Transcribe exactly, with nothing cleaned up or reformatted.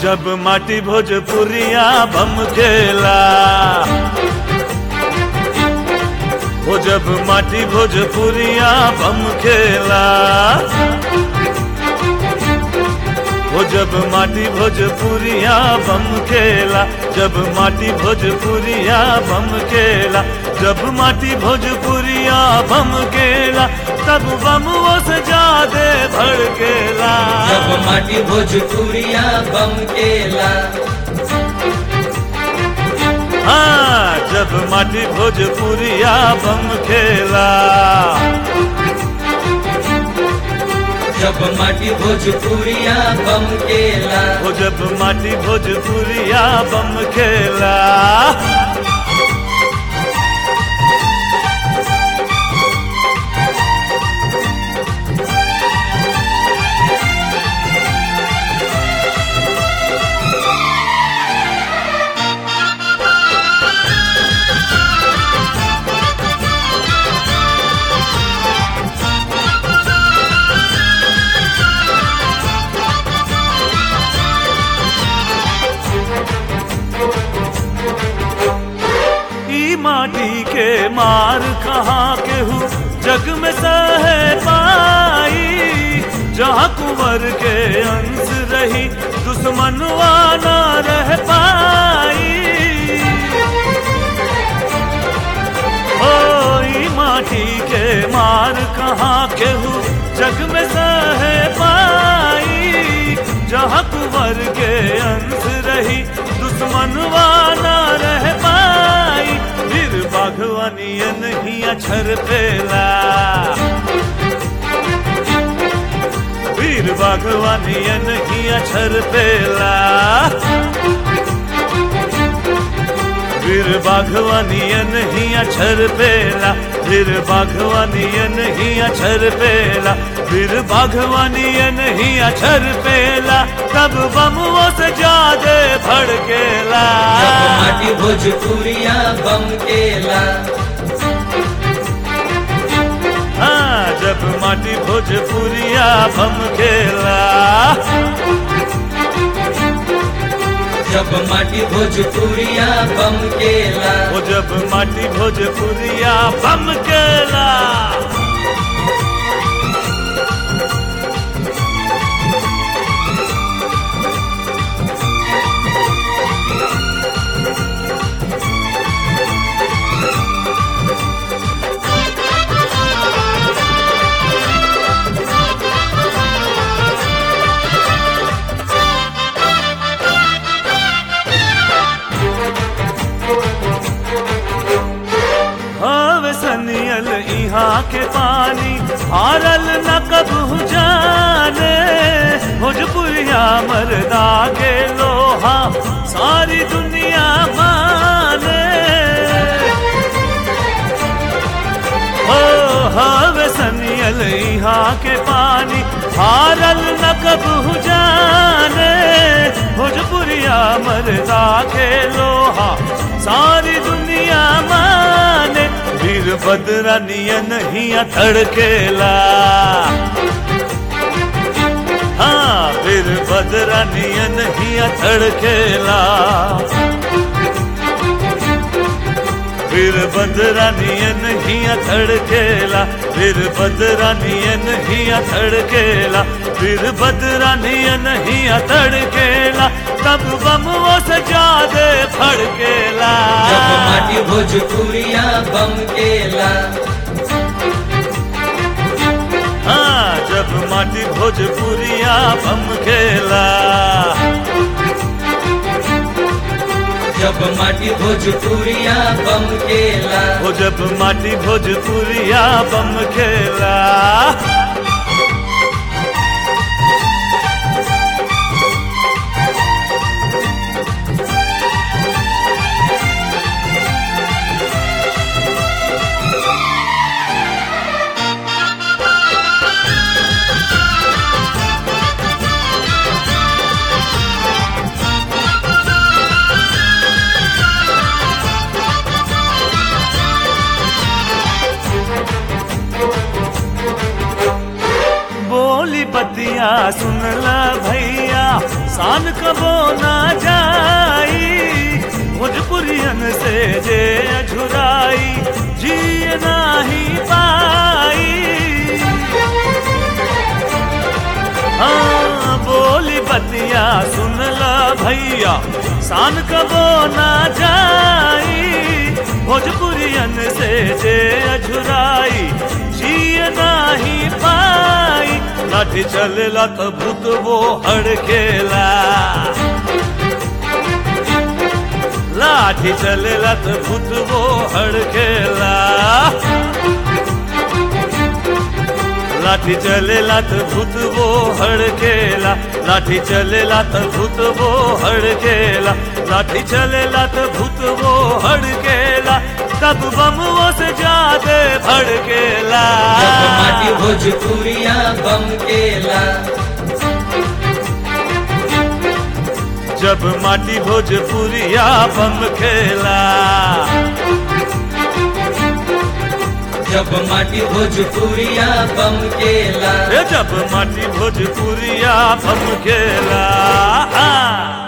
जब माटी भोजपुरिया बम खेला, वो जब माटी भोजपुरिया बम खेला, वो जब माटी भोजपुरिया बम खेला, जब माटी भोजपुरिया बम खेला, जब माटी भोजपुरिया बम खेला, तब बम वो से ज्यादा भड़केला। जब माटी भोजपुरिया बम केला, हाँ जब माटी भोजपुरिया बम खेला, जब माटी भोजपुरिया बम केला, वो जब माटी भोजपुरिया बम खेला। माटी के मार कहाँ के हूँ जग में सह पाई, जहाँ कुंवर के अंश रही दुश्मनवा न रह पाई। ओ ई माटी के मार कहाँ के हूँ जग में सह पाई, जहाँ कुंवर के अंश रही दुश्मनवा न रह पाई। फिर बागवानिया नहीं अछर पेला, फिर बागवानिया नहीं अछर पेला, फिर बागवानिया नहीं अछर पेला, फिर बागवानिया नहीं अछर पेला, फिर बागवानिया नहीं अछर पेला, तब बम वो से ज्यादा भड़केला। जब माटी भोजपुरिया बम केला, हाँ जब माटी भोजपुरिया बम खेला, जब माटी भोजपुरिया बम केला, वो जब माटी भोजपुरिया बम खेला। यहाँ के पानी हारल न कबहू जाने, भोजपुरिया मर्दा के लोहा सारी दुनिया माने। ओ हवे सनियल यहाँ के पानी हारल न कबहू जाने, भोजपुरिया मर्दा के लोहा सारी दुनिया माने। वीर बदरानिया नहीं अथड़केला, हाँ वीर बदरानिया नहीं अथड़केला, वीर बदरानिया नहीं अथड़केला, वीर बदरानिया नहीं अथड़केला, वीर बदरानिया नहीं अथड़केला, तब बम वो से ज्यादा भड़केला। जब माटी भोजपुरिया बम केला, हाँ जब माटी भोजपुरिया बम खेला, जब माटी भोजपुरिया बम केला, वो जब माटी भोजपुरिया बम खेला। बतिया सुन ला भैया सान कबो ना जाई भोजपुरियन से जे अझुराई जिए नाही पाई। हाँ बोली बतिया सुन ला भैया सान कबो ना जाई भोजपुरियन से जे अझुराई जिए नाही पाई। लाठी चलेला तो भूत वो हड़केला, लाठी चलेला तो भूत वो हड़केला, लाठी चलेला तो भूत वो हड़केला, लाठी चलेला तो भूत वो हड़केला, लाठी चलेला तो भूत वो हड़केला, तब बम वो से जादे भड़केला। जब माटी भोजपुरिया बम केला, जब माटी भोजपुरिया बम खेला, जब माटी भोजपुरिया बम केला, जब माटी भोजपुरिया बम खेला।